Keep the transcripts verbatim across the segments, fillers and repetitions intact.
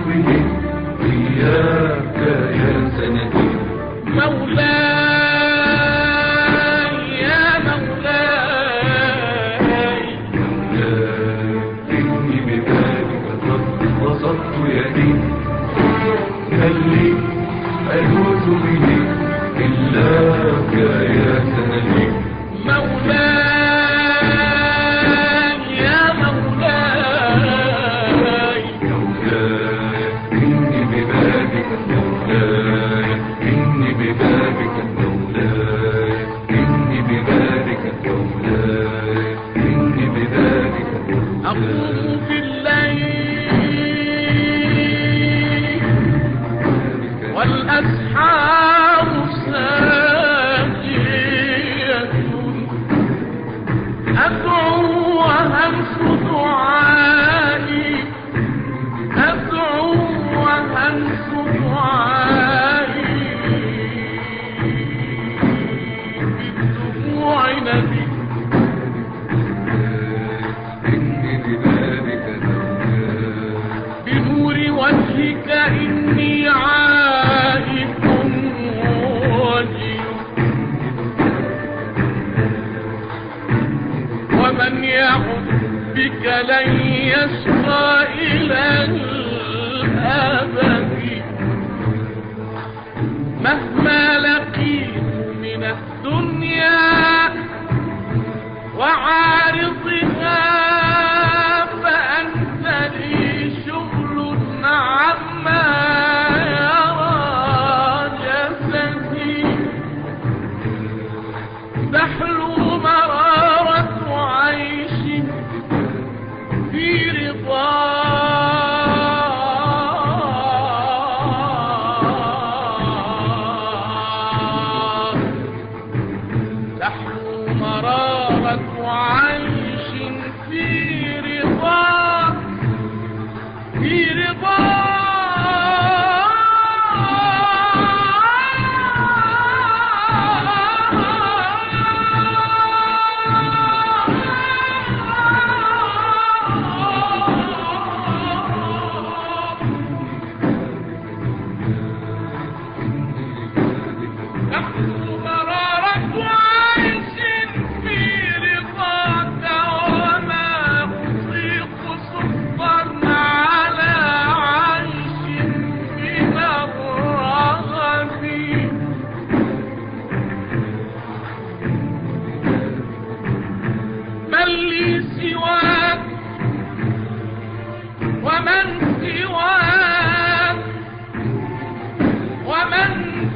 به إياك يا سندي مولاي يا مولاي مولاي إني ببابك قد بسطت يدي هل لي ألوذ به إلاك يا سندي مولاي يا مولاي مولاي إني ببابك مولاي إني ببابك مولاي إني ببابك مولاي إني ببابك أقوم في الليل والأسحار ساجية أدعو وهمس دعائي أدعو وهمس دعائي بالدموع نبي إني ببابك مولاي بنور وجهك إني عائد وجل ومن يعد بك لن يشقى إلى الأبد مهما لقيت من الدنيا وعارضها فأنت لي شغل عما يرى جسدي تحلو مرارة عيش في رضا تحلو مرارة عيش في رضا في رضا تحلو مرارة عيش في رضاك وما أطيق سلطا على عيش من الرغد من لي سواك ومن سواك ومن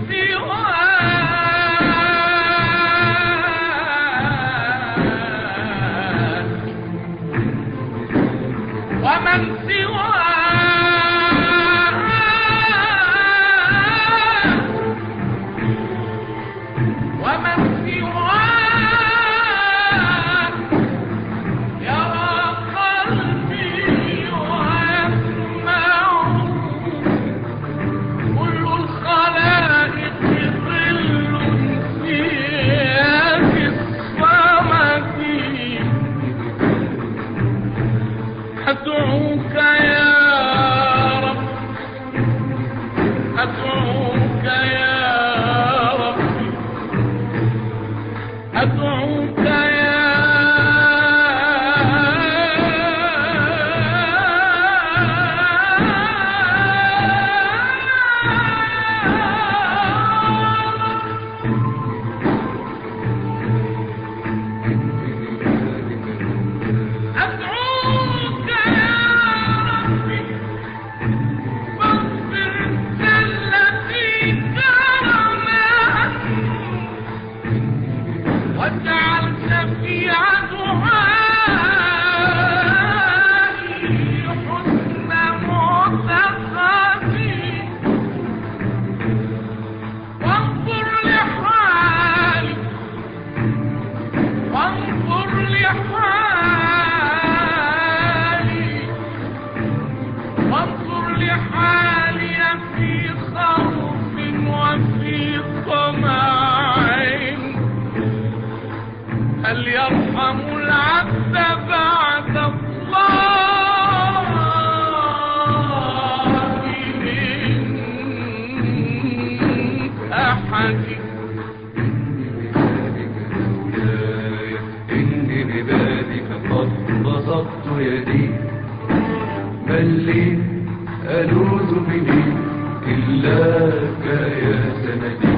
سواك ومن سواك ومن سواك يرى قلبي ويسمع كل الخلائق ظل في يد الصمد أدعوك يا رب أدعوك يا ربي أدعوك يا أدعوك يا ربي فاغفر زلتي كرما واجعل شفيع دعائي حسن معتقدي وانظر لحالي وانظر لحالي وانظر لحالي في خوف وفي طمع هل يرحم العبد بعد الله سمعتي. إني ببابك مولاي، إني ببابك قد بسطت يدي، من لي ألوذ به إلاك يا سندي.